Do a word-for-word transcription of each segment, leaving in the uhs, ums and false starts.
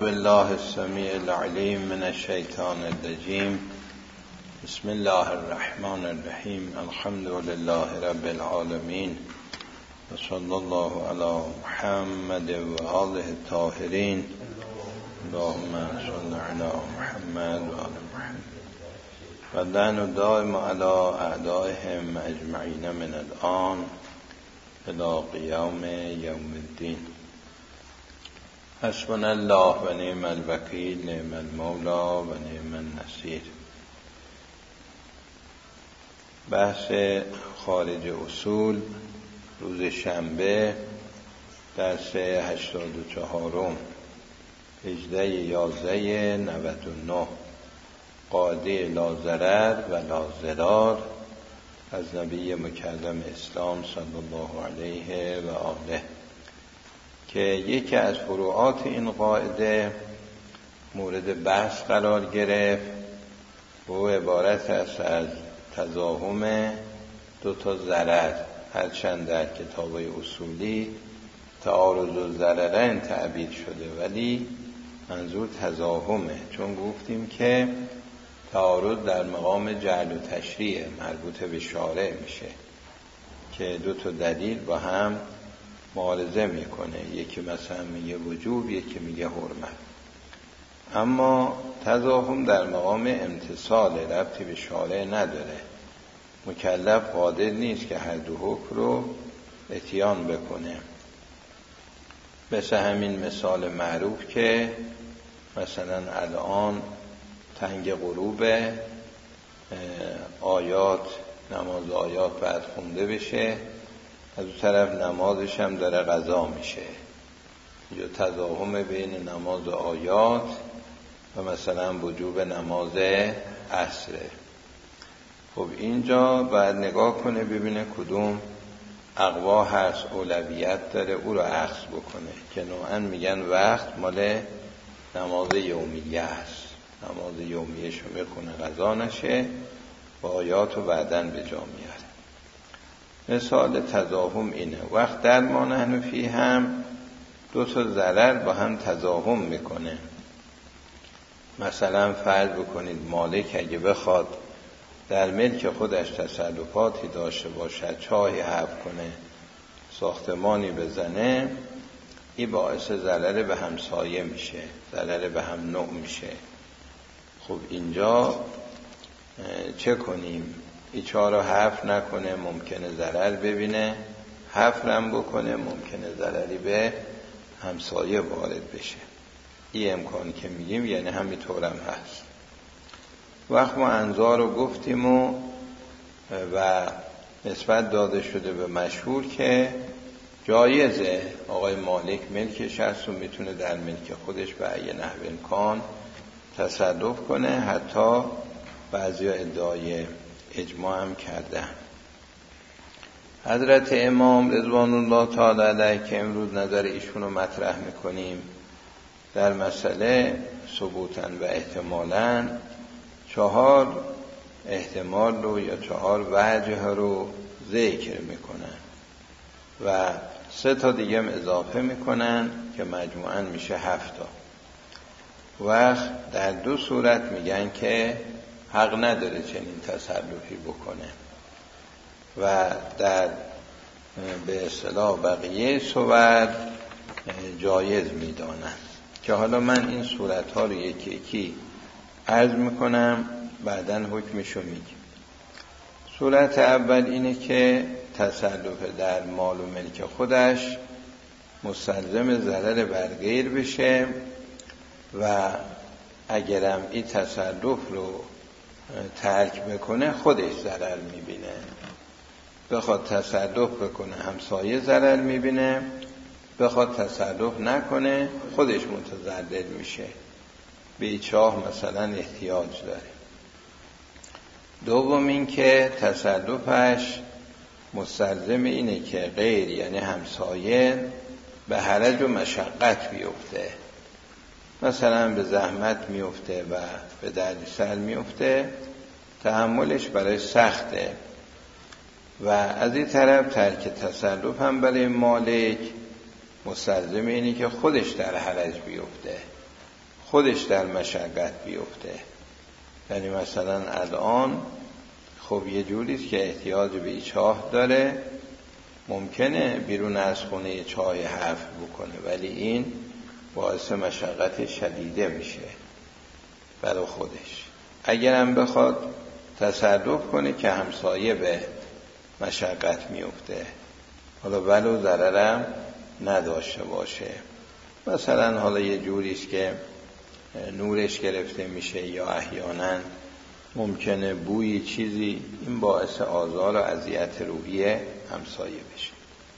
بالله السمیع العلیم من الشیطان الرجیم. بسم الله الرحمن الرحیم. الحمد لله رب العالمین و صلی الله علی محمد و آله الطاهرین. اللهم صل علی محمد و آل محمد و لعن دائم علی اعدائهم اجمعین من الآن الی قیام یوم الدین. حسبنا الله و نعم الوکیل، نعم المولا و نعم النصیر. بحث خارج اصول روز شنبه درس هشتاد و چهارم هجده یازده نود و نه. قاعده لا ضرر و لا ضرار از نبی مکرم اسلام صلی الله علیه و آله، که یکی از فروعات این قاعده مورد بحث قرار گرفت و عبارت است از تضاهم دو تا ضرر. هرچند در کتاب‌های اصولی تعارض الضررین تعبیر شده، ولی منظور تضاهمه، چون گفتیم که تعارض در مقام جعل و تشریع مربوط به شارع میشه که دو تا دلیل با هم معارضه میکنه، یکی مثلا میگه وجوب، یکی میگه حرمت. اما تضاهم در مقام امتثال، ربطی به شارع نداره. مکلف قادر نیست که هر دو حکم رو اتیان بکنه. مثل همین مثال معروف که مثلا الان تنگ غروب، آیات نماز آیات بعد خونده بشه، از اون طرف نمازش هم داره قضا میشه. یا تضاهم بین نماز آیات و مثلا وجوب نماز عصره. خب اینجا باید نگاه کنه ببینه کدوم اقوا هست اولویت داره، او رو اخذ بکنه. که نوعا میگن وقت مال نماز یومیه است، نماز یومیه شو میخونه قضا نشه و آیات رو بعدن به جا میاره. مثال تضاهم اینه. وقت در ما نحن فی هم دو تا ضرر با هم تضاهم میکنه. مثلا فرض بکنید مالک اگه بخواد در ملک خودش تصرفاتی داشته باشد، چاهی حفر کنه، ساختمانی بزنه، این باعث ضرر به همسایه میشه، ضرر به هم نوع میشه. خب اینجا چه کنیم؟ ایچا رو حفر نکنه، ممکنه ضرر ببینه، حفرم بکنه، ممکنه ضرری به همسایه وارد بشه. این امکان که میگیم یعنی همینطورم هست. وقت ما انظار رو گفتیم و و نسبت داده شده به مشهور که جایزه آقای مالک ملکش هست و میتونه در ملک خودش به ای نحو امکان تصرف کنه. حتی بعضی ادعای اجماع هم کردن. حضرت امام رضوان الله تعالی علیه که امروز نظر ایشون رو مطرح میکنیم در مسئله ثبوتاً و احتمالاً چهار احتمال رو یا چهار وجه رو ذکر میکنن و سه تا دیگه هم اضافه میکنن که مجموعاً میشه هفت تا. وقت در دو صورت میگن که حق نداره چنین تصرفی بکنه و در به اصطلاح بقیه صورت جایز میدانن، که حالا من این صورت ها رو یکی یکی عرض میکنم، بعدن حکمشو میگیم. صورت اول اینه که تصرف در مال و ملک خودش مستلزم ضرر بر غیر بشه و اگرم این تصرف رو ترک بکنه خودش ضرر میبینه. بخواد تصرف بکنه همسایه ضرر میبینه، بخواد تصرف نکنه خودش متضرر میشه، به این چاه مثلا احتیاج داره. دوم این که تصرفش مستلزم اینه که غیر یعنی همسایه به حرج و مشقت بیفته، مثلا به زحمت میفته و به دردسر میفته، تحملش برای سخته. و از این طرف ترک تصرف هم برای مالک مستلزم اینه که خودش در حرج بیفته، خودش در مشقت بیفته. یعنی مثلا الان خب یه جوریست که احتیاج به چاه داره، ممکنه بیرون از خونه چای حفر بکنه، ولی این باعث مشقت شدیده میشه برای خودش. اگرم بخواد تصرف کنه که همسایه به مشقت میفته، حالا ولو ضررم نداشته باشه. مثلا حالا یه جوریست که نورش گرفته میشه یا احیانا ممکنه بوی چیزی، این باعث آزار و اذیت روحی همسایه بشه.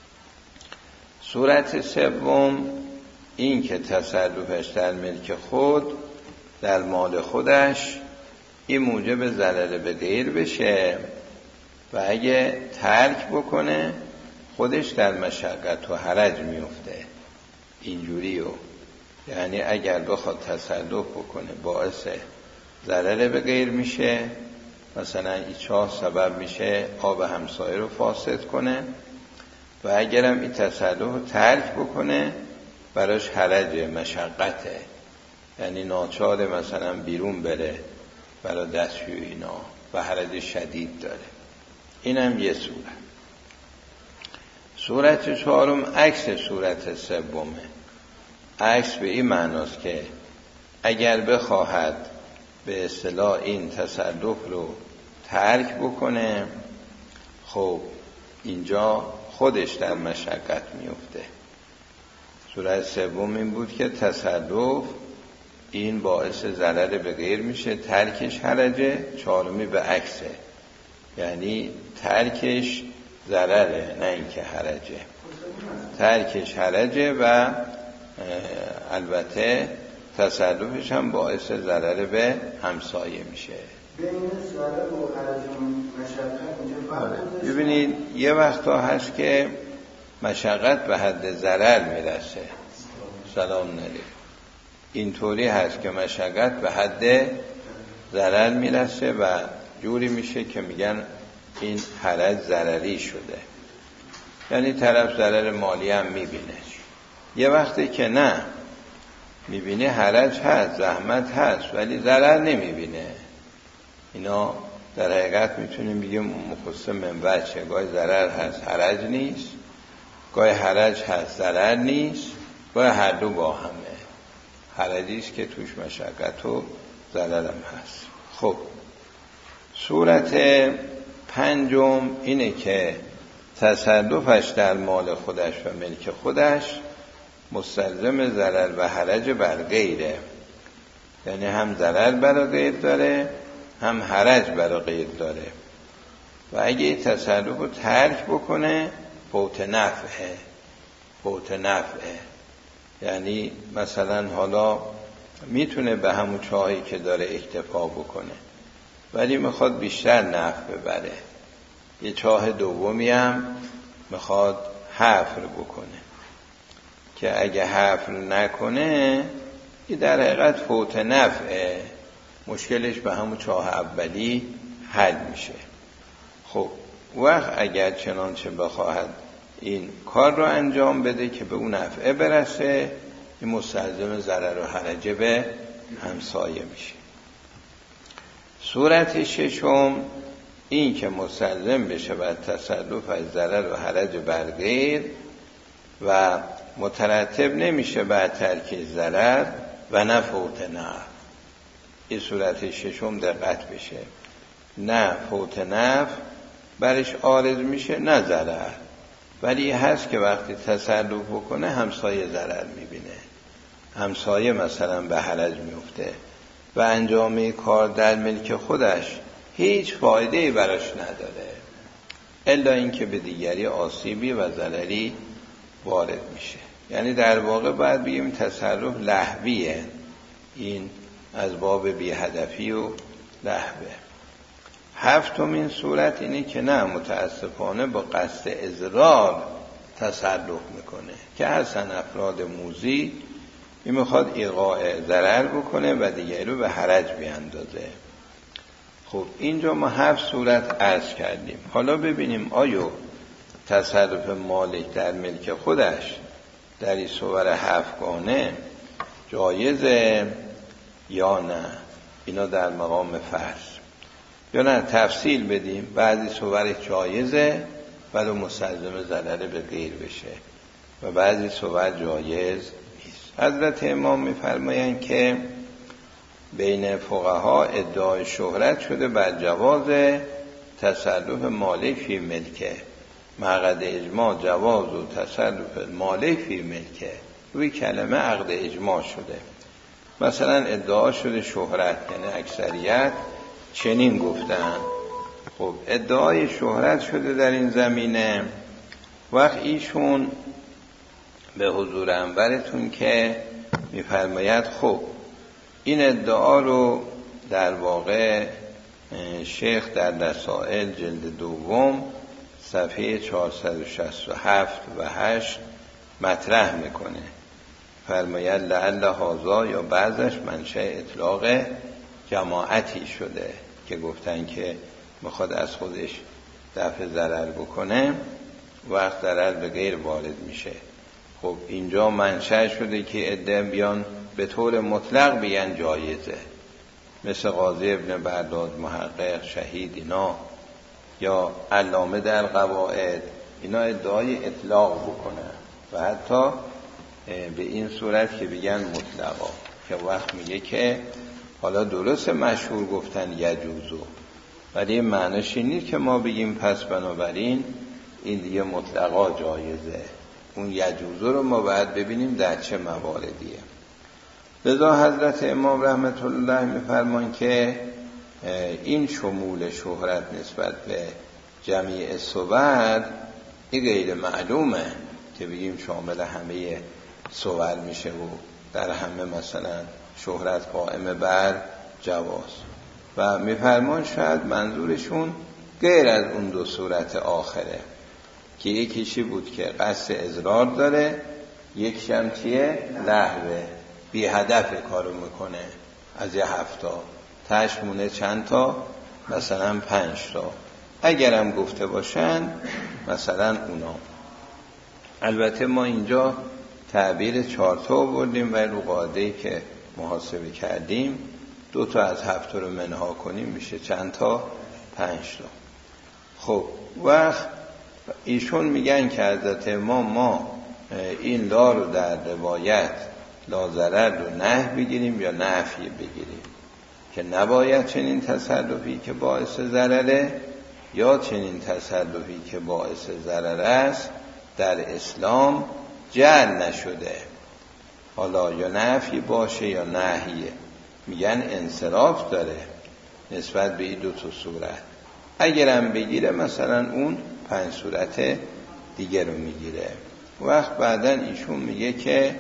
صورت سوم این که تصرفش در ملک خود، در مال خودش، این موجب ضرر به غیر بشه و اگه ترک بکنه خودش در مشقت و حرج میفته. اینجوریو یعنی اگر بخواد تصرف بکنه باعث ضرر به غیر میشه، مثلا این چاه سبب میشه آب همسایه رو فاسد کنه، و اگرم این تصرف رو ترک بکنه براش حرج، مشقته، یعنی ناچار مثلا بیرون بره برای دستشویی اینا و حرج شدید داره. اینم یه صورت. صورت چهارم عکس صورت سومه. عکس به این معناست که اگر بخواهد به اصطلاح این تصرف رو ترک بکنه، خب اینجا خودش در مشقت میفته. صورت سوم این بود که تصرف این باعث ضرر به غیر میشه، ترکش حرجه. چهارمی به عکسه، یعنی ترکش ضرره نه اینکه حرجه. ترکش حرجه و البته تصرفش هم باعث ضرر به همسایه میشه. ببینید یه وقتا هست که مشقت به حد ضرر میرسه. سلام علیکم. اینطوری هست که مشقت به حد ضرر میرسه و جوری میشه که میگن این حرج ضرری شده، یعنی طرف ضرر مالی هم میبینه. یه وقتی که نه میبینه حرج هست، زحمت هست، ولی ضرر نمیبینه. اینا در حقیقت میتونیم بگیم مخصص منبع چه، گاهی ضرر هست حرج نیست، گاهی حرج هست ضرر نیست، گاهی هر دو با همه. حرجیست که توش مشقت و ضرر هم هست. خب صورت پنجم اینه که تصرفش در مال خودش و ملک خودش مستلزم ضرر و حرج بر غیره، یعنی هم ضرر برای غیر داره هم حرج برای غیر داره. و اگه تصرف رو ترک بکنه فوت نفعه. فوت نفعه یعنی مثلا حالا میتونه به همون چاهی که داره اکتفا بکنه، ولی میخواد بیشتر نفع ببره. یه چاه دومی هم میخواد حفر بکنه که اگه حفر نکنه این در حقیقت فوت نفعه، مشکلش به همون چاه اولی حل میشه. خب وقت اگر چنانچه بخواهد این کار رو انجام بده که به اون نفعه برسه، این مستلزم ضرر و حرج به همسایه میشه. صورت ششم این که مستلزم بشه بر تصرف از ضرر و حرج بر غیر و مترتب نمیشه بر ترک ضرر و نه فوت نفع. این صورت ششم دقت بشه، نه فوت نفع برش عارض میشه نه ضرر، ولی هست که وقتی تصرف بکنه همسایه ضرر میبینه، همسایه مثلا به حرج میفته و انجام کار در ملک خودش هیچ فایده‌ای براش نداره الا اینکه به دیگری آسیبی و ضرری وارد میشه. یعنی در واقع باید بگیم تصرف لهویه، این از باب بی هدفی و لهوه. هفتمین صورت اینه که نه متاسفانه با قصد اضرار تصرف میکنه که هستن افراد موذی، این میخواد ایقاع ضرر بکنه و دیگری رو به حرج بیاندازه. خب اینجا ما هفت صورت عرض کردیم. حالا ببینیم آیا تصرف مالک در ملک خودش در این صور هفتگانه جایزه یا نه اینا در مقام فرض، یا نه تفصیل بدیم بعضی صور جایزه ولو مستلزم ضرر به غیر بشه و بعضی صور جایز نیست. حضرت امام میفرمایند که بین فقها ادعای شهرت شده بر جواز تصرف مالک فی ملکه، مقصد اجماع جواز و تصرف مالک فی ملکه، روی کلمه عقد اجماع شده. مثلا ادعا شده شهرت، یعنی اکثریت چنین گفتن. خب ادعای شهرت شده در این زمینه، وقت ایشون به حضور انورتون که میفرماید خب این ادعا رو در واقع شیخ در رسائل جلد دوم صفحه چهارصد و شصت و هفت و هشت مطرح میکنه. فرماید لعل هذا، یا بعضش منشأ اطلاق جماعتی شده که گفتن که میخواد از خودش دفع ضرر بکنه، وقت ضرر به غیر وارد میشه. خب اینجا منشأ شده که عده بیان به طور مطلق بیان جایزه، مثل قاضی ابن برداد محقق، شهید، اینا یا علامه در قواعد، اینا ادعای اطلاق بکنن و حتی به این صورت که بگن مطلقا، که وقت میگه که حالا درست مشهور گفتن یجوزو، ولی معنیش این نیست که ما بگیم پس بنابراین این دیگه مطلقا جایزه. اون یجوزو رو ما باید ببینیم در چه مواردیه. لذا حضرت امام رحمت الله میفرمان که این شمول شهرت نسبت به جمیع صور این غیر معلومه که بگیم شامل همه صور میشه و در همه مثلا شهرت قائم بر جواز. و میفرمان شاید منظورشون غیر از اون دو صورت آخره که یکیشی بود که قصد اضرار داره، یک شمچیه لهوه بی هدف کارو میکنه، از یه هفتا تشمونه چند تا، مثلا پنج تا اگرم گفته باشن مثلا اونا. البته ما اینجا تعبیر چهار تا بردیم و رو قاعده‌ای که محاسبه کردیم دو تا از هفت رو منها کنیم میشه چند تا؟ پنج تا. خب وقت ایشون میگن که حضرت امام ما این لا رو در روایت لا ضرر رو نه بگیریم یا نفی بگیریم، که نباید چنین تصرفی که باعث ضرره یا چنین تصرفی که باعث ضرر است در اسلام جعل نشده، حالا یا نفی باشه یا نهیه. میگن انصراف داره نسبت به این دو تا صورت. اگرم بگیره مثلا اون پنج صورت دیگه رو میگیره. وقت بعدن ایشون میگه که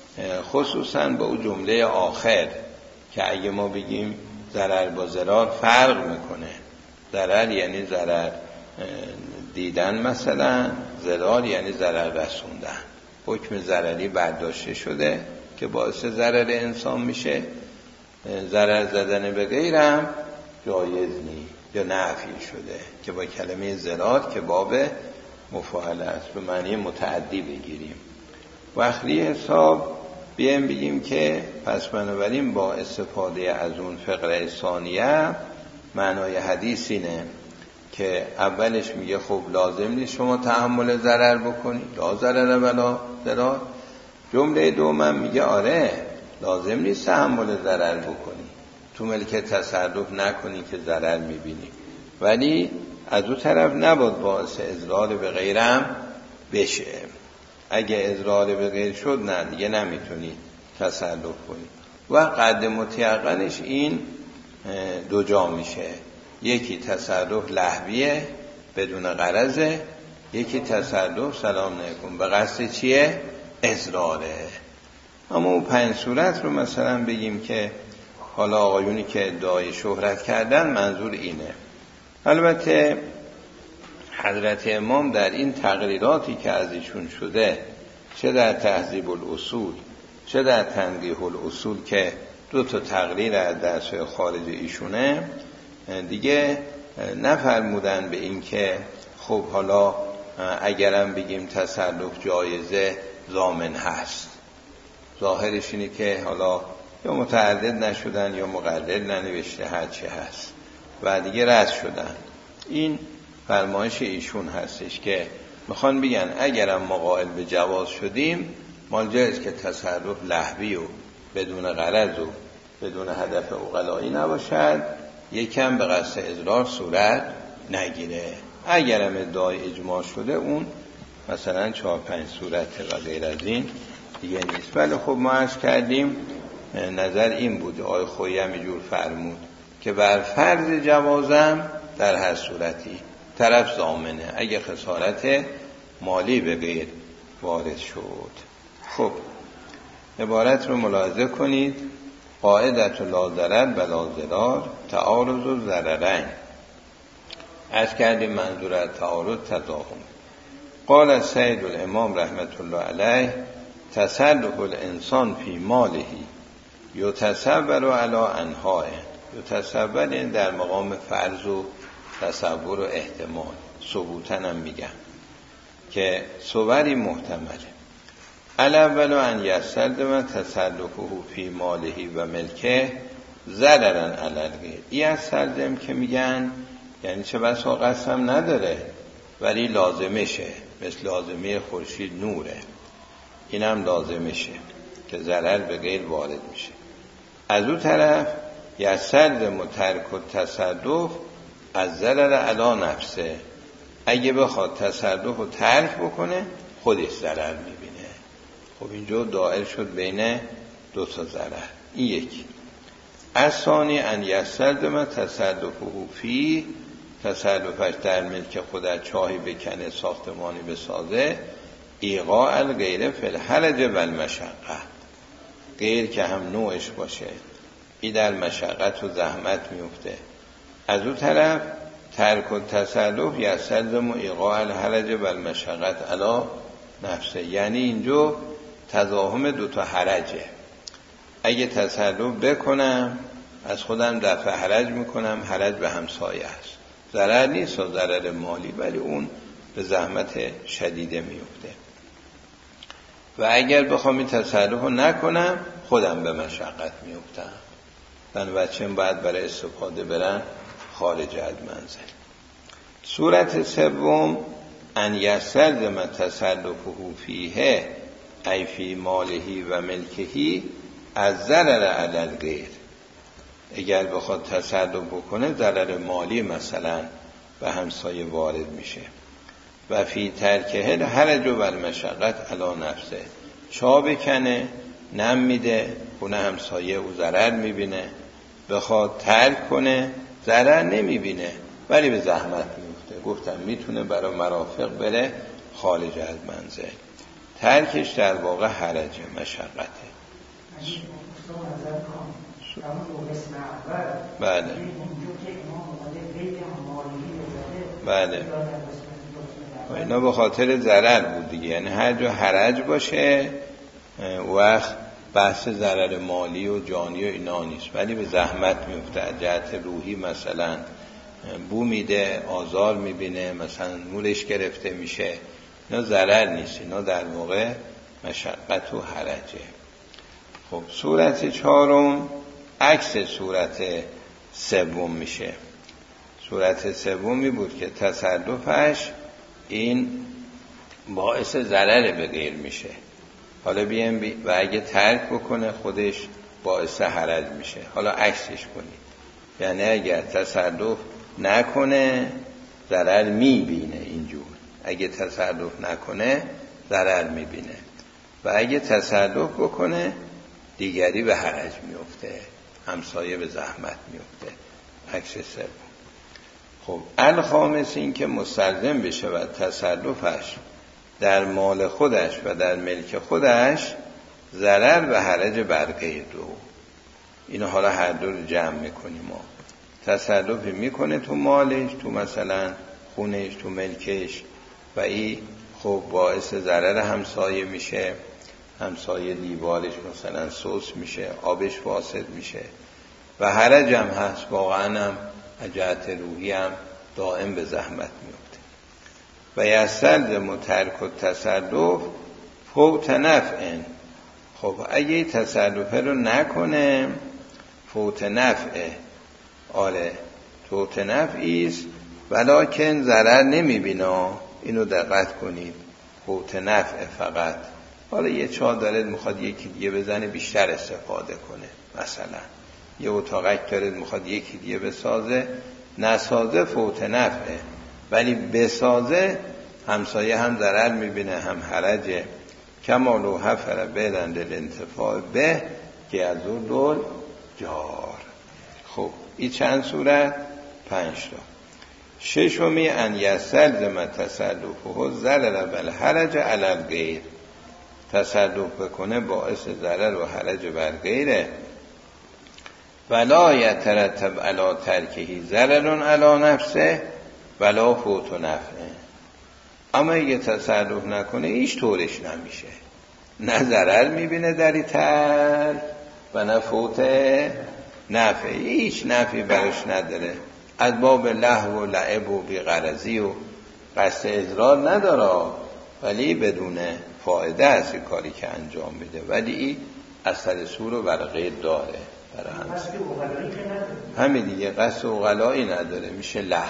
خصوصا با اون جمله آخر که اگه ما بگیم ضرر با ضرار فرق میکنه، ضرر یعنی ضرر دیدن، مثلا ضرار یعنی ضرر رسوندن، حکم ضرری برداشته شده که باعث ضرر انسان میشه، ضرر زدن به غیرم جایز نی یا نفی شده که با کلمه ضرار که باب مفاعله است به معنی متعدی بگیریم. وقتی حساب بیایم بگیم که پس بنابراین با استفاده از اون فقره ثانیه معنای حدیث اینه که اولش میگه خب لازم نیست شما تحمل ضرر بکنی، لا ضرر ولا ضرار. جمله دوم میگه آره لازم نیست تحمل ضرر بکنی، تو ملک تصرف نکنی که ضرر میبینی، ولی از اون طرف نباید باعث اضرار به غیرم بشه. اگه اضرار به غیر شد نه دیگه نمیتونی تصرف کنی. و قد متیقنش این دو جا میشه، یکی تصرف لهویه بدون غرضه، یکی تصرف سلام نکن به قصد چیه؟ اضراره. اما اون پنج صورت رو مثلا بگیم که حالا آقایونی که ادعای شهرت کردن منظور اینه. البته حضرت امام در این تقریراتی که از ایشون شده، چه در تهذیب الاصول چه در تنقیح الاصول که دو تا تقریر از درس خارج ایشونه، دیگه نفرمودن به این که خب حالا اگرم بگیم تصرف جایزه ضامن هست. ظاهرش اینه که حالا یا متعدد نشدن یا مقلل ننوشته، هر چی هست و دیگه رد شدن. این فرمایش ایشون هستش که میخوان بگن اگرم ما قائل به جواز شدیم، ما جایز که تصرف لهوی و بدون غرض و بدون هدف عقلایی نباشد، یکم به قصد اضرار صورت نگیره. اگرم ادعای اجماع شده، اون مثلا چهار پنج صورته و غیر از این دیگه نیست. ولی خب ما عرض کردیم نظر این بود، آقای خویی هم اینجور فرمود که بر فرض جوازم در هر صورتی طرف ضامنه اگه خسارت مالی به غیر وارد شد. خب عبارت رو ملاحظه کنید. قاعدت لا ضرر و لا ضرار تعارض و ضررین. از کردیم منظور از تعارض تضاهم. قال سید الامام رحمت الله علیه تصرف الانسان فی ماله یتصور علی انحاء. یتصور این در مقام فرض و تصور و احتمال، ثبوتن هم میگم که صوری محتمله. الاول ان یستلزم تصرفه فی ماله و ملکه ضررا علی الغیر. این یستلزم که میگن یعنی چه بسا قسم نداره ولی لازمشه، مثل لازمه خورشید نوره، اینم لازمشه که ضرر به غیر وارد میشه. از اون طرف یستلزم ترک التصرف از ضرر علی نفسه. اگه بخواد تصرف رو ترک بکنه خودش ضرر میبینه. خب اینجا دائر شد بین دو تا ضرر. این یکی. از ثانی ان یستلزم تصرفه فی، تصرفش در ملک خودت چاهی بکنه، ساختمانی بسازه، ایقاع الغیر فی الحرج و المشقه. غیر که هم نوعش باشه، این در مشقت و زحمت میفته. از اون طرف ترک التصرف یستلزم ایقاع الحرج و المشقت علی نفسه. یعنی اینجا تضاهم دوتا حرجه. اگه تصرف بکنم از خودم دفع حرج میکنم، حرج به همسایه است. ضرر نیست و ضرر مالی، ولی اون به زحمت شدیده میفته. و اگر بخوام این تصرف رو نکنم خودم به مشقت میفتم. من بچه‌م باید برای استفاده برن خارج از منزل. صورت سوم ان یستلزم تصرفه فیه ای فی مالهی و ملکهی از ضرر علی الغیر. اگر بخواد تصرف بکنه ضرر مالی مثلا به همسایه وارد میشه. و فی ترکه حرج و المشقت علی نفسه. چا بکنه نم میده، خونه همسایه او ضرر میبینه، بخواد ترک کنه ضرر نمیبینه ولی به زحمت میفته. گفتم میتونه برای مرافق بره خارج از منزل. ترکش در واقع حرجه، مشقته. بله بله اینا به خاطر ضرر بود دیگه. یعنی هر جا حرج باشه وقت بحث ضرر مالی و جانی و اینا نیست، ولی به زحمت میفته. جهت روحی مثلا بو میده، آزار میبینه، مثلا نورش گرفته میشه، اینا ضرر نیست، اینا در واقع مشقت و حرجه. خب صورت چهارم عکس صورت سوم میشه. صورت سومی بود که تصرفش این باعث ضرر به غیر میشه. حالا بیایم بی... و اگه ترک بکنه خودش باعث حرج میشه. حالا عکسش کنید. یعنی اگر تصرف نکنه ضرر میبینه اینجور، اگه تصرف نکنه ضرر میبینه، و اگه تصرف بکنه دیگری به حرج میفته، همسایه به زحمت میفته. عکس سوم. خب الخامس این که مستلزم بشه و تصرفش در مال خودش و در ملک خودش ضرر و حرج بر غیر رو. اینو حالا هر دو رو جمع میکنیم. ما تصرفی میکنه تو مالش، تو مثلا خونش، تو ملکش، و این خب باعث ضرر همسایه میشه. همسایه دیوارش مثلا سوس میشه، آبش فاسد میشه، و حرج هم هست واقعا، هم جهت روحی هم دائم به زحمت میفته. و یستلزم ترک التصرف فوت نفع. خب اگه تصرفه رو نکنه فوت نفعه. آره فوت نفعیست ولکن ضرر نمیبینا. اینو دقت کنید، فوت نفعه فقط. حالا یه چاه دارد میخواد یکی دیگه بزنه بیشتر استفاده کنه، مثلا یه اتاقک دارد میخواد یکی دیگه بسازه، نسازه فوت نفعه، ولی بسازه همسایه هم ضرر میبینه هم حرجه. کمالو حفر بلند الانتفاع به که از اون دول جار. خب این چند صورت؟ پنج تا. ششمی ان یستلزم تصرفه ضرر بالحرج علی الغیر. تصرف بکنه باعث ضرر و حرج بر غیره. ولا یترتب علی ترکهی ضرر علی نفسه ولا فوت نفعه. اما اگه تصرف نکنه هیچ طورش نمیشه، نه ضرر میبینه در این ترک و نه فوت نفعه، هیچ نفعی برش نداره. از باب لهو و لعب و بیغرضی و قصد اضرار نداره، ولی بدون فایده است کاری که انجام میده، ولی این اثر سور و برای غیر داره. برای هم همین دیگه قصد اغلایی نداره، میشه لهو.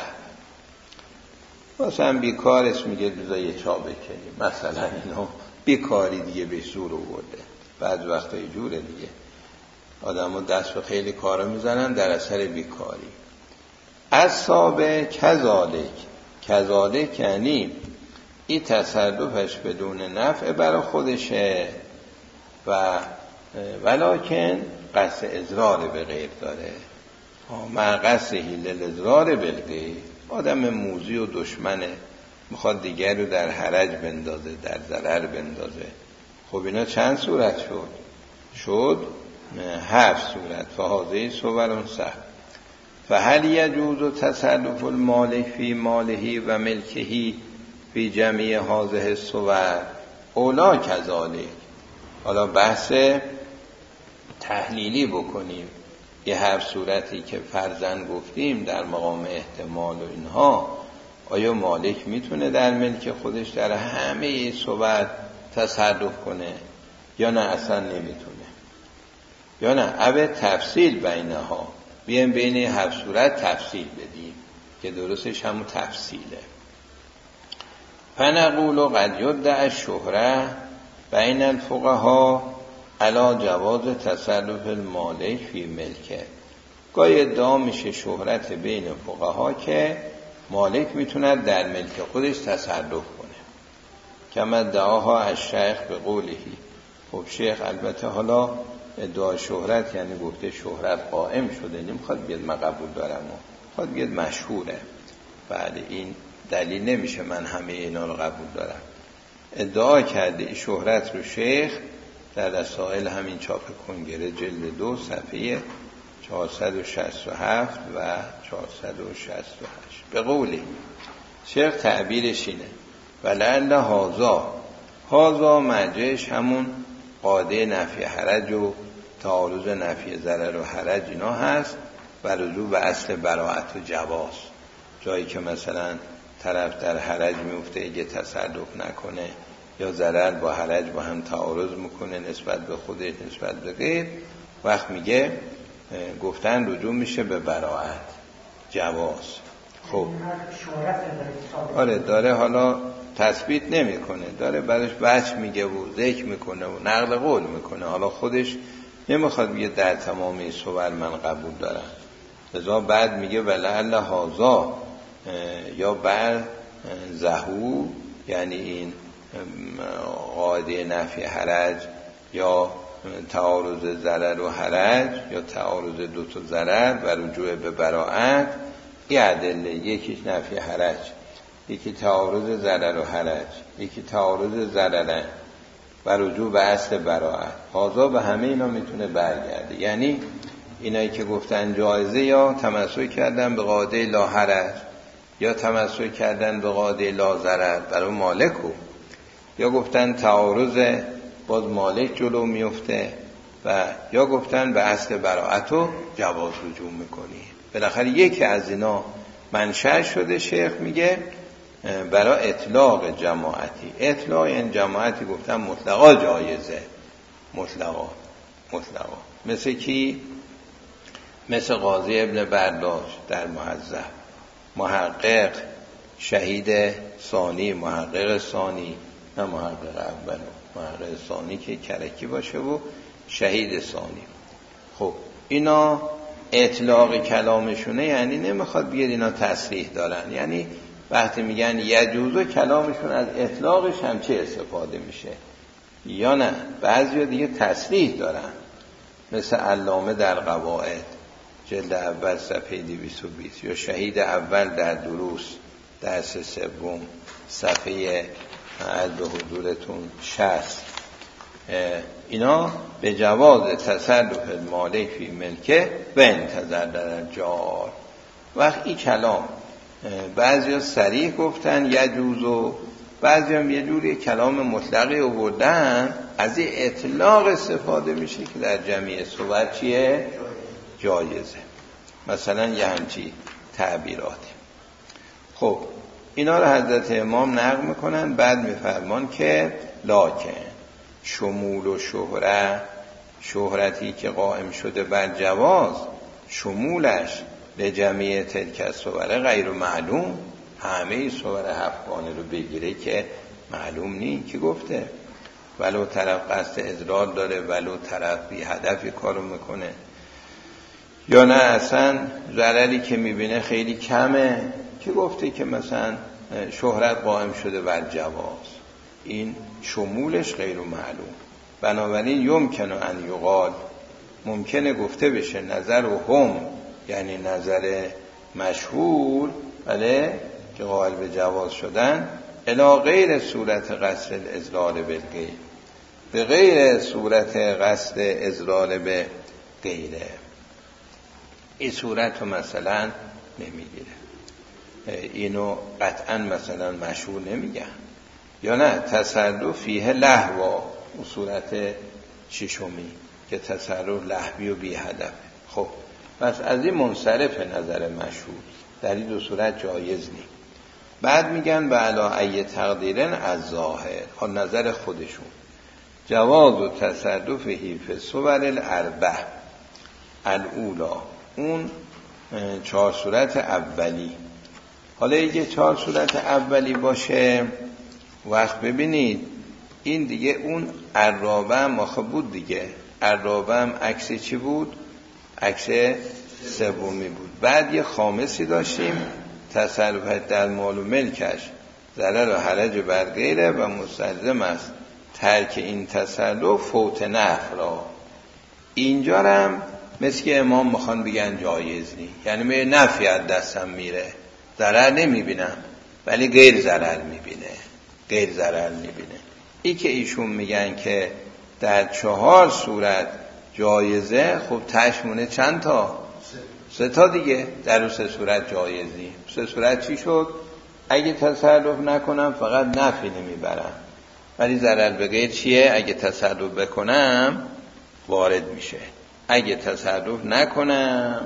مثلا بیکار است میگه دوزا یه چا بکنیم، مثلا اینا بیکاری دیگه به سور آورده. بعض وقتا یه جوره دیگه آدم ها دست به خیلی کارا میزنن در اثر بیکاری. اصحابه کذالک. کذالک یعنی این تصرفش بدون نفع برای خودشه و ولکن قصد اضرار به غیر داره. مع قصد هیل اضرار به غیر. آدم موذی و دشمنه، میخواد دیگر رو در حرج بندازه، در ضرر بندازه. خب اینا چند صورت شد؟ شد هفت صورت. فهذه صور سه. فهل یجوز تصرف المالک فی مالهی و ملکهی فی جمیع هذه الصور؟ اولا کذالک. حالا بحث تحلیلی بکنیم. یه هر صورتی که فرضاً گفتیم در مقام احتمال و اینها، آیا مالک میتونه در ملک خودش در همه صور تصرف کنه یا نه اصلا نمیتونه، یا نه اوه تفصیل بینها. بیایم بین هر صورت تفصیل بدیم که درستش همون تفصیله. فنقول قد یدعی الشهره بین الفقها علی جواز تصرف المالک فی ملکه. گاهی ادعا میشه شهرت بین فقها که مالک میتونه در ملک خودش تصرف کنه. کما ادعاها الشیخ به قولهی. خب شیخ البته حالا ادعا شهرت یعنی گفته شهرت قائم شده، نمیخواد بیاد من قبول دارم، خواهد بیاد مشهوره. بعد این دلیل نمیشه من همه اینا رو قبول دارم. ادعا کرده این شهرت رو شیخ در رسائل همین چاپ کنگره جلد دو صفحه چهارصد و شصت و هفت و چهارصد و شصت و هشت به قولی شیخ تعبیرش اینه ولعل هازا. هازا مرجعش همون قاعده نفی حرج و تعارض نفی ضرر و حرج اینا هست و رجوع به اصل براءت و جواز. جایی که مثلا طرف در حرج میفته اگه تصرف نکنه یا ضرر با حرج با هم تعارض میکنه نسبت به خودش نسبت به غیر، وقت میگه گفتن رجوع میشه به براءت جواز. خب آره داره حالا تثبیت نمیکنه، داره برش بچ میگه و ذکر میکنه و نقل قول میکنه. حالا خودش نمیخواد بگه در تمامی صور من قبول دارم. لذا بعد میگه ولعل هازا یا بر زهو، یعنی این قاعده نفی حرج یا تعارض ضرر و حرج یا تعارض دو تا ضرر و رجوع به براءت، این ادله یکیش نفی حرج، یکی تعارض ضرر و حرج، یکی تعارض ضرر و رجوع به اصل براءت. هازا به همه اینا میتونه برگرده. یعنی اینایی که گفتن جایزه یا تمسک کردن به قاعده لا حرج یا تمسک کردن به قاعده لا ضرر برای مالکو، یا گفتن تعارض باز مالک جلو میفته و یا گفتن به اصل براءت و جواز رجوع میکنی. بالاخره یکی از اینا منشأ شده. شیخ میگه برای اطلاق جماعتی. اطلاق این جماعتی گفتن مطلقا جایزه، مطلقا مطلقا مثل کی؟ مثل قاضی ابن برداش در مهذب، محقق شهید ثانی، محقق ثانی، نه محقق اول، محقق ثانی که کرکی باشه و شهید ثانی. خب اینا اطلاق کلامشونه، یعنی نمیخواد بگید اینا تصریح دارن، یعنی وقتی میگن یجوزو کلامشون از اطلاقش هم چه استفاده میشه یا نه. بعضی دیگه تصریح دارن مثل علامه در قواعد جلد اول صفحه دویست و بیست یا شهید اول در دروس درس سوم صفحه از به حضورتون شصت. اینا به جواز تصرف المالک فی ملکه و انتظر در جار. وقت این کلام بعضی ها صریح گفتن یجوزو، بعضی هم یه جوری کلام مطلقی آوردن، از این اطلاق استفاده میشه که در جمعی صور چیه؟ جایزه. مثلا یه همچی تعبیراتی. خب اینا رو حضرت امام نقل میکنن، بعد میفرمان که لکن شمول و شهرت، شهرتی که قائم شده بر جواز، شمولش به جمعی تلک الصور غیر معلوم، همه صور هفتگانه رو بگیره که معلوم نی که گفته ولو طرف قصد اضرار داره، ولو طرف بی هدفی کارو میکنه، یا نه اصلا ضرری که میبینه خیلی کمه که گفته که مثلا شهرت قائم شده بر جواز. این شمولش غیر معلوم. بنابراین یمکن ان یقال، ممکنه گفته بشه نظر و هم، یعنی نظر مشهور بله که قائل به جواز شدن، الی غیر صورت قصد الاضلال بالغیر، به غیر صورت قصد اضلال به غیره. این صورت رو مثلا نمیگیره، اینو قطعا مثلا مشهور نمیگن. یا نه تصرف فیه لهوا، اون صورت ششمی که تصرف لهوی و بی هدفه. خب پس از این منصرف نظر مشهور، در این دو صورت جایز نی. بعد میگن به علا ای تقدیرن از ظاهر، ها نظر خودشون، جواز و تصرف حیف صور الاربع الاولا، اون چهار صورت اولی. حالا اگه چهار صورت اولی باشه، وقت ببینید این دیگه اون عرابه هم آخه بود دیگه، عرابه هم عکس چی بود؟ عکس سومی بود. بعد یه خامسی داشتیم تصرف در مال و ملکش ضرر و حرج بر غیره و مستلزم است ترک این تصرف فوت نفع را. اینجا هم مثل که امام میخوان بگن جایز نی، یعنی می نفعی از دستم میره، ضرر نمیبینم ولی غیر ضرر میبینه، غیر ضرر میبینه. ای که ایشون میگن که در چهار صورت جایزه، خب تشمونه چند تا؟ سه تا دیگه. در سه صورت جایزی، سه صورت چی شد؟ اگه تصرف نکنم فقط نفعی نمیبرم، ولی ضرر به غیر چیه؟ اگه تصرف بکنم وارد میشه، اگه تصرف نکنم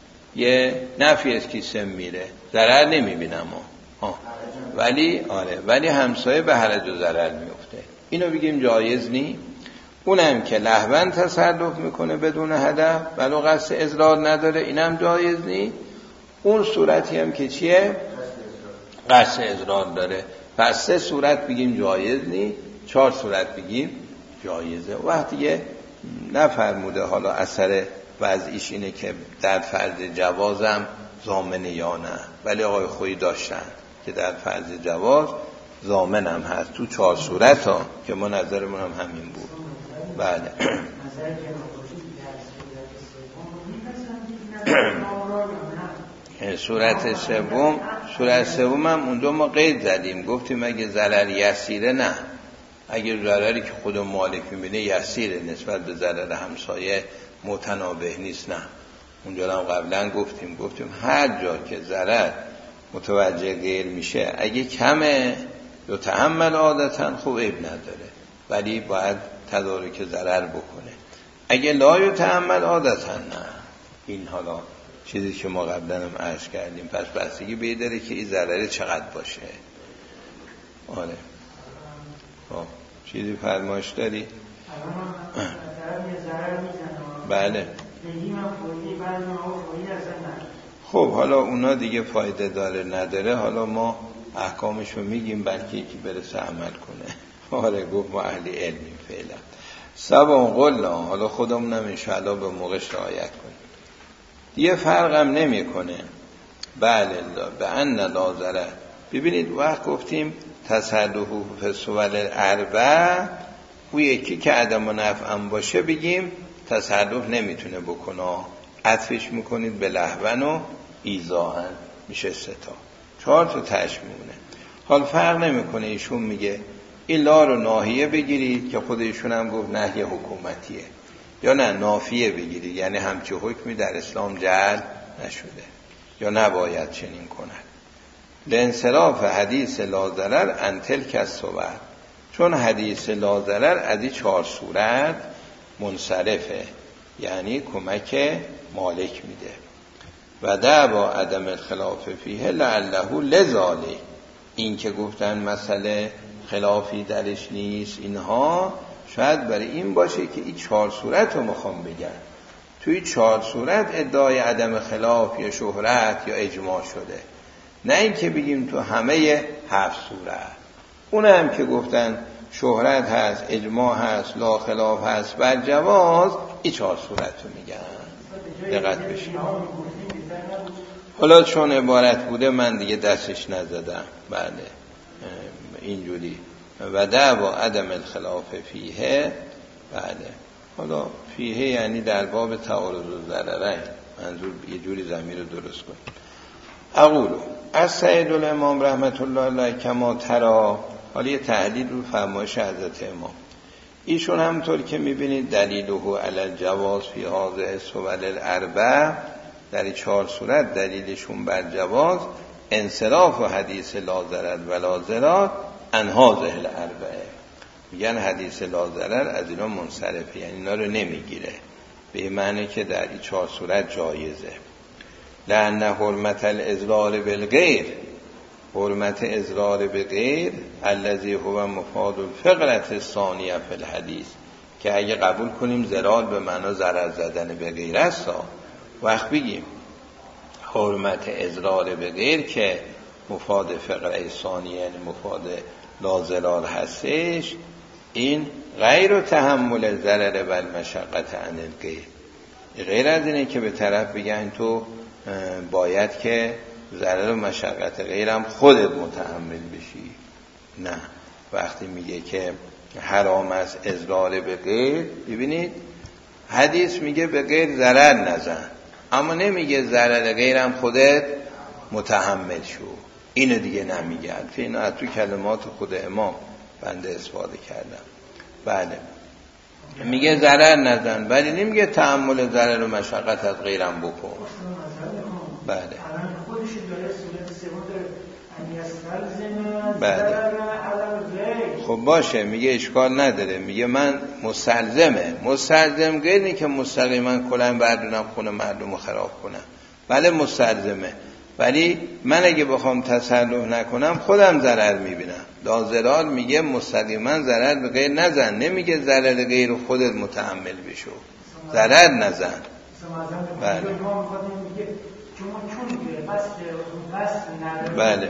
یه نفعی از کیسم میره، ضرر نمیبینم ها. ولی آره ولی همسایه به حرج و ضرر میفته. اینو بگیم جایز نی. اونم که لهوان تصرف میکنه بدون هدف ولو قصد اضرار نداره، اینم جایز نی. اون صورتی هم که چیه؟ قصد اضرار داره. پس سه صورت بگیم جایز نی، چهار صورت بگیم جایزه. وقتی یه نفرموده حالا اثر وضعیش اینه که در فرض جوازم ضامنه یا نه، ولی آقای خویی داشتن که در فرض جواز ضامن هم هست تو چهار صورت ها که ما نظرمون هم همین بود. بله صورت سوم، صورت سوم هم اونجا ما قید زدیم، گفتیم اگه ضرر یسیره نه، اگه ضرری که خود مالک میبینه یسیره نسبت به ضرر همسایه متنابه نیست نه. اونجا هم قبلا گفتیم گفتیم هر جا که ضرر متوجه غیر میشه اگه کمه یا تحمل عادتا خوب عیب نداره، ولی باید تدارک ضرر بکنه. اگه لا یا تحمل عادتا نه. این حالا چیزی که ما قبلا هم عرض کردیم. پس بستگی به داره که این ضرر چقدر باشه. آره خب چیزی فرمایش داری؟ بله. خب حالا اونا دیگه فایده داره نداره، حالا ما احکامشو میگیم بلکه یکی برسه عمل کنه. آره گفت ما اهل علمیم فعلا. سبان قلنا، حالا خودمونم انشاءالله به موقع شرایط کنیم. یه فرقم نمی کنه. بله به ان لازره. ببینید وقت گفتیم تصرف فی صور الاربع، او یکی که عدم و نفعم باشه بگیم تصرف نمیتونه بکنه، عطفش میکنید به لهون و ایزاهن، میشه سه تا. چهار تا تش میمونه. حال فرق نمیکنه، ایشون میگه ایلا رو ناهیه بگیرید که خود ایشون هم گفت نهی حکومتیه، یا نه نافیه بگیرید یعنی همچه حکمی در اسلام جعل نشده یا نباید چنین کند. لانصراف حدیث لازرر انتل کس صور، چون حدیث لازرر از این چهار صورت منصرفه، یعنی کمک مالک میده. و دعوا عدم الخلاف فیه لعله لذالی، این که گفتن مسئله خلافی درش نیست اینها شاید برای این باشه که این چهار صورت رو میخوام بگن. توی چهار صورت ادعای عدم خلاف یا شهرت یا اجماع شده، نه این که بگیم تو همه هفت صورت. اون هم که گفتن شهرت هست، اجماع هست، لا خلاف هست، بر جواز، این چهار صورت رو میگن. دقت بشید. حالا چون عبارت بوده من دیگه دستش نزدم. بله اینجوری. و دعوا عدم الخلاف فیه. بله حالا فیه یعنی در باب تعارض و ضررین، منظور یه جوری ضمیر رو درست کنیم. اقولو از سید الامام رحمت الله علیه کما ترا. حالا یه تحلیل رو فرمایش حضرت امام. ایشون همونطور که میبینید دلیله علی الجواز فی هذه الصور الاربع، در این چهار صورت دلیلشون بر جواز انصراف و حدیث لا ضرر و لا ضرار عن هذه الاربعه. میگن حدیث لا ضرر از اینا منصرفه، یعنی اینا رو نمیگیره، به این معنی که در این چهار صورت جایزه. لأن حرمت الاضرار بالغیر، حرمت اضرار به غیر الذی هو مفاد الفقرة الثانیه فی الحدیث، که اگه قبول کنیم ضرار به معنی ضرر زدن به غیر است، وقت بگیم حرمت اضرار به غیر که مفاد فقره ثانیه یعنی مفاد لا ضرار هستش، این غیر و تحمل ضرر و المشقت عن الغیر، غیر از اینه که به طرف بگن تو باید که ضرر و مشقت غیرم خودت متحمل بشی. نه، وقتی میگه که حرام است اضرار به غیر، ببینید حدیث میگه به غیر ضرر نزن، اما نمیگه ضرر غیرم خودت متحمل شو. اینو دیگه نمیگه. اینو از تو کلمات خود امام بنده استفاده کردم. بله میگه ضرر نزن، ولی نمیگه تحمل ضرر و مشقت از غیرم بکن. بله بله خب باشه، میگه اشکال نداره، میگه من مستلزمه. مستلزم غیر نی که مستقیما کلن بردونم خونه مردم رو خراب کنم. بله مستلزمه، ولی من اگه بخوام تصرف نکنم خودم ضرر میبینم. لازرال میگه مستقیما ضرر به غیر نزن، نمیگه ضرر غیر رو خودت متحمل بشو، ضرر نزن. بله بله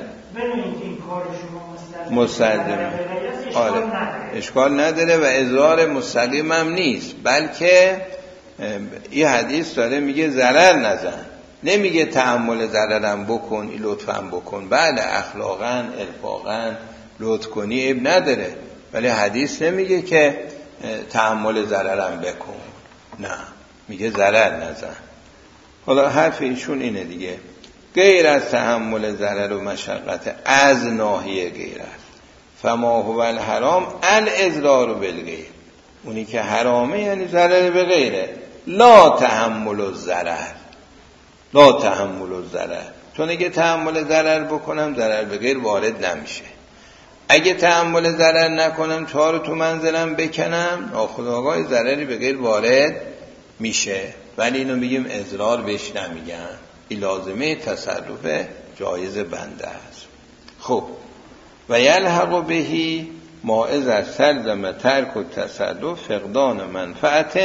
مستلزمه. آره اشکال نداره و اضرار مستقیم هم نیست، بلکه این حدیث داره میگه ضرر نزن، نمیگه تحمل ضررم بکن، این لطفاً بکن. بله اخلاقاً الفاقاً لطف کنی عیب نداره، ولی حدیث نمیگه که تحمل ضررم بکن، نه میگه ضرر نزن. حالا حرف ایشون اینه دیگه، غیر از تحمل ضرر و مشقت از ناحیه غیر است. فما هو الحرام الاضرار بالغیر، اونی که حرامه یعنی ضرر به غیره. لا تحمل الضرر، لا تحمل الضرر، چون اگه تحمل ضرر بکنم ضرر به غیر وارد نمیشه. اگه تحمل ضرر نکنم چهار تو منزلم بکنم ناخودآگاه ضرری به غیر وارد میشه، ولی اینو میگیم اضرار بهش نمیگن. این لازمه تصرف جایز بنده است. خب و یلحق بهی ماعز از سلزم ترک و تصرف فقدان منفعت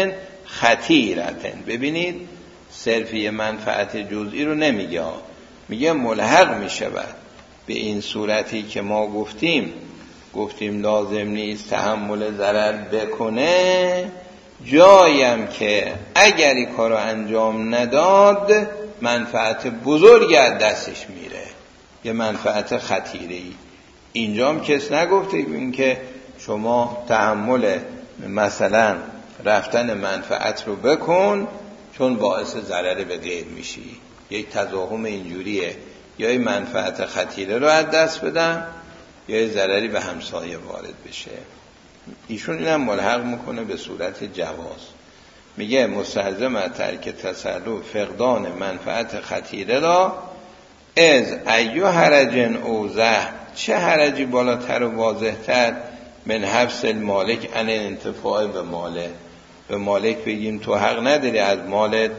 خطیرتن. ببینید صرف یه منفعت جزئی رو نمیگه، میگه ملحق میشود به این صورتی که ما گفتیم گفتیم لازم نیست تحمل ضرر بکنه، جایم که اگر این کارو انجام نداد منفعت بزرگی از دستش میره، یه منفعت خطیره‌ای. اینجام کس نگفته این که شما تحمل مثلا رفتن منفعت رو بکن چون باعث ضرر به غیر میشی. یک تضاهم اینجوریه، یا این منفعت خطیره رو از دست بدم یا یه ضرری به همسایه وارد بشه. ایشون اینم ملحق میکنه به صورت جواز. میگه مستلزم از ترک تصرف فقدان منفعت خطیره را از ایو حرجن اوضح، چه حرجی بالاتر و واضحتر من حبس المالک عن انتفاع به ماله. به مالک بگیم تو حق نداری از مالت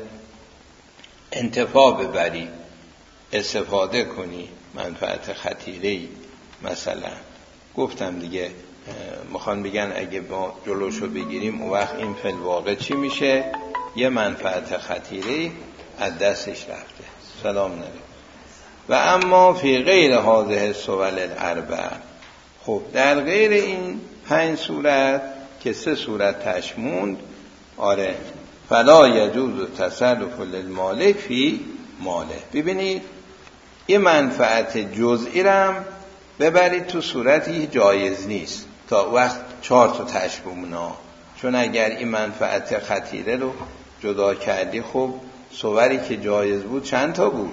انتفاع ببری، استفاده کنی، منفعت خطیره‌ای مثلا. گفتم دیگه میخوان بگن اگه با جلوشو بگیریم اون وقت این فی الواقع چی میشه؟ یه منفعت خطیره‌ای از دستش رفته. سلام علیکم. و اما فی غیر هذه الصور الاربع، خب در غیر این پنج صورت که سه صورت تشموند، آره فلا یجوز تصرف للمالک فی ماله. ببینید یه منفعت جزئی رم ببرید تو صورتی جایز نیست تا وقت چهار تا تشمونا، چون اگر این منفعت خطیره رو جدا کردی خب صوری که جایز بود چند تا بود؟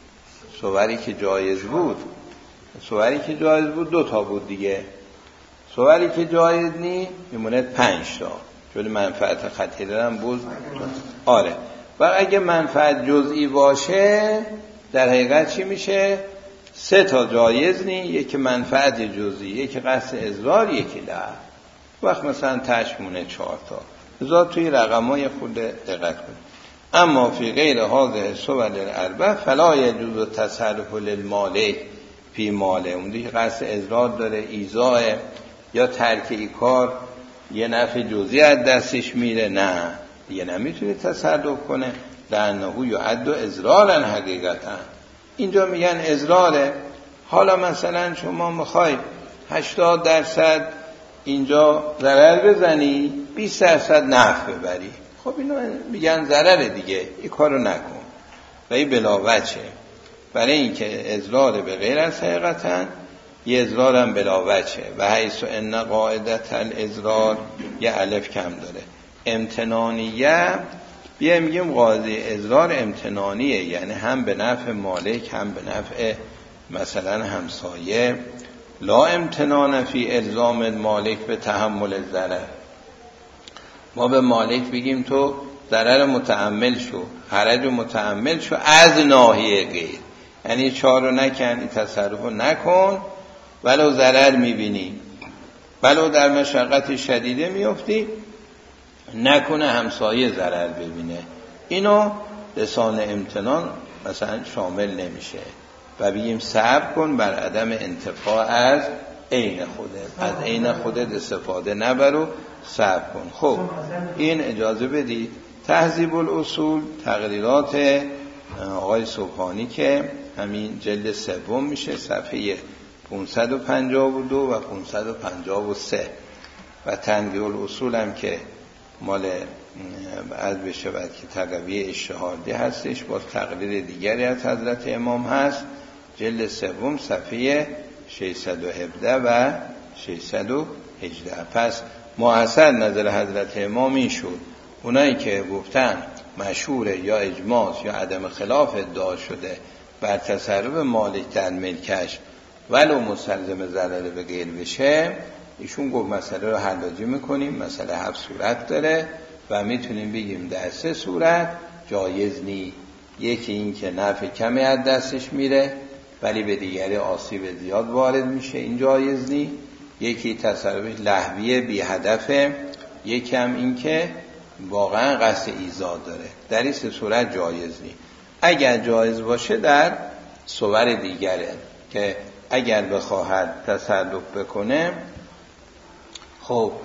صوری که جایز بود صوری که جایز بود دو تا بود دیگه. صوری که جایز نی میمونه پنج تا، چون منفعت خطیره هم بود. آره و اگه منفعت جزئی باشه در حقیقت چی میشه؟ سه تا جایز نی، یکی منفعت جزئی، یکی قصد اضرار، یکی لعب. وقت مثلا تشمونه چهار تا. بذار توی رقمای خود دقت کن. اما فی غیر هذه الصور الاربع فلا یجوز تصرف للمالک فی ماله. اون دیگه قصد اضرار داره، ایذاء یا ترک ای کار، یه نفع جزئی از دستش میره، نه دیگه نمیتونه تصرف کنه. لانه یعد اضرارا حقیقتا. اینجا میگن اضراره. حالا مثلا شما میخوای هشتاد درصد اینجا ضرر بزنی، بیست درصد نفع ببری، خب اینو میگن ضرره دیگه، این کارو نکن. و این بلاوچه، برای اینکه اضرار به غیر از حقیقتا، یه اضرار هم بلاوچه. و حیث ان قاعدت الاضرار یه الف کم داره، امتنانیه، بیا میگیم قاعده اضرار امتنانیه، یعنی هم به نفع مالک هم به نفع مثلا همسایه. لا امتنان فی الزام المالک به تحمل ضرر. ما به مالک بگیم تو ضرر متحمل شو، حرج متحمل شو از ناحیه غیر، یعنی چهار رو نکن، این تصرف رو نکن، ولو ضرر میبینی، ولو در مشقت شدیده میفتی، نکنه همسایه ضرر ببینه. اینو لسان امتنان مثلا شامل نمیشه و بگیم صبر کن بر عدم انتفاع از عین خودت، از عین خودت استفاده نبر و صبر کن. خب این اجازه بدید تهذیب الاصول تقریرات آقای سبحانی که همین جلد سوم میشه، صفحه پانصد و پنجاه و دو و پانصد و پنجاه و سه، و تنبیه الاصول هم که مال از بشود که تقویه اجتهادی هستش، با تقریر دیگری از حضرت امام هست، جلد سوم صفحه ششصد و هفده و ششصد و هجده. پس محصل نظر حضرت امام این شد، اونایی که گفتن مشهوره یا اجماع یا عدم خلاف ادعا شده بر تصرف مالک در ملکش ولو مستلزم ضرر به غیر بشه، ایشون گفت مسئله رو حلاجی میکنیم، مسئله هفت صورت داره و میتونیم بگیم در سه صورت جایز نی. یکی این که نفع کمی از دستش میره ولی به دیگری آسیب زیاد وارد میشه، این جایز نی. یکی تصرف لهوی بی هدفه، یکی هم این که واقعا قصد ایذا داره. در این سه صورت جایز نی. اگر جایز باشه در صور دیگره که اگر بخواهد تصرف بکنه، خب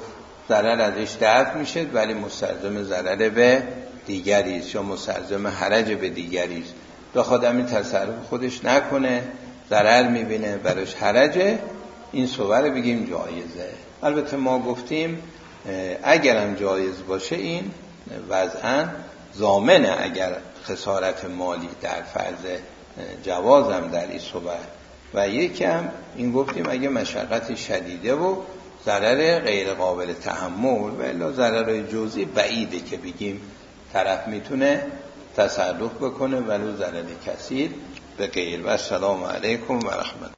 ضرر ازش دفع میشه ولی مستلزم ضرر به دیگری است یا مستلزم حرج به دیگری است. بخواد همین تصرف خودش نکنه، ضرر میبینه، براش حرجه، این صور رو بگیم جایزه. البته ما گفتیم اگرم جایز باشه این وضعاً ضامنه اگر خسارت مالی در فرض جوازم در این صور. و یکم این گفتیم اگه مشقت شدیده و ضرر غیر قابل تحمل و الا ضرر جزئی بعیده که بگیم طرف میتونه تصرف بکنه ولو ضرر کثیر به غیر. و السلام علیکم و رحمت